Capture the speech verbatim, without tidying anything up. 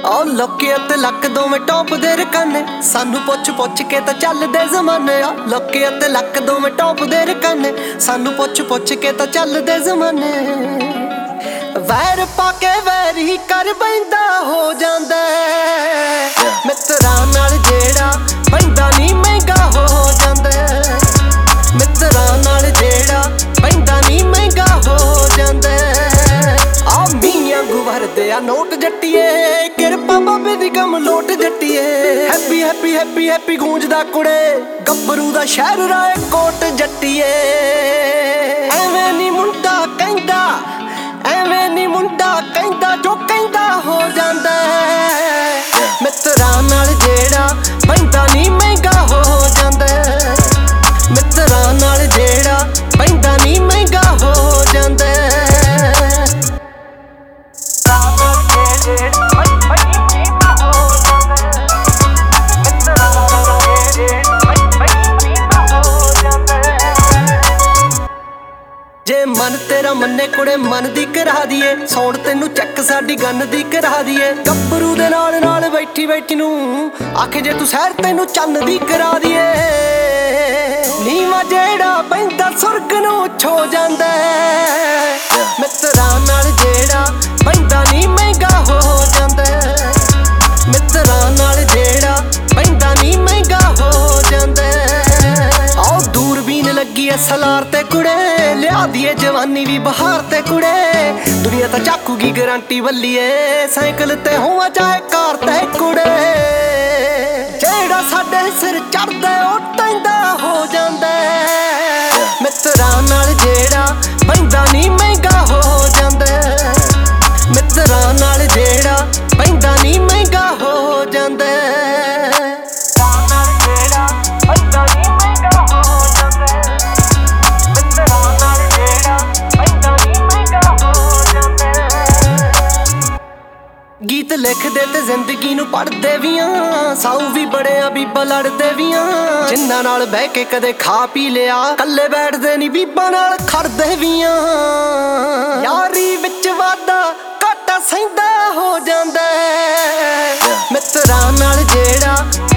ओ लोके ते luck दोवें top दे रकाने सानू पुछ पुछ के तां चलदे जमाने आ लोके ते लक दोवें टॉप दे रकाने सानू पुछ पुछ के तां चलदे जमाने वैर पाके वैरी कर बैंदा हो जांदा मित्तरां नाल जेड़ा बैंदा नी महंगा हो जांदा मित्तरां नाल जेड़ा बैंदा नी महंगा हो जांदा आ मियां गुवरदे आ नोट जट्टिए किरपा बाबे दी कम लोट जट्टिए हैप्पी हैप्पी हैप्पी हैप्पी गूंजदा कुड़े गब्बरू दा शहर राए कोट जट्टिए एवें नी मुंडा कहंदा एवें नी मुंडा कहंदा जो कहंदा हो जांदा मित्तरां नाल जेड़ा बैंदा नी महंगा हो जांदा मित्तरां नाल जेड़ा बैंदा नी महंगा हो जांदा जे मन तेरा मन्ने कुड़े मन दी करा दिए सौण तेनू चेक साडी गन दी करा दिए गब्बरू दे नाल नाल बैठी बैठी नू आखे जे तू सैर तेनू चन्न दी करा दिए नीवा जेड़ा बैंदा सुरग नू छो जांदा मित्तरां नाल जेड़ा बैंदा नी महंगा हो जांदा मित्तरां नाल जेड़ा बैंदा नी महंगा हो जांदा आओ दूरबीन लगी ऐ सलार ते कुड़े लिया दिए जवानी भी बहार ते कुड़े दुनिया तां चाकूगी गारंटी बल्लीए साइकिल ते होवा चाहे कार ते कुड़े जेड़ा साडे सिर चढ़दा ओ टैंदा हो जांदा मित्तरां नाल जेड़ा बैंदा नी महंगा हो जांदा मित्तरां नाल जेड़ा बैंदा नी महंगा हो जांदा गीत लिखदे ते जिंदगी नू पढ़दे भी आ साऊ भी बड़े आ बीबा लड़दे भी आ जिन्ना नाल बह के कदे खा पी लिया कल्ले बैठदे नी बीबा नाल खड़दे भी आ यारी विच वादा घाटा सहिंदा हो जांदा मित्तरां नाल जेड़ा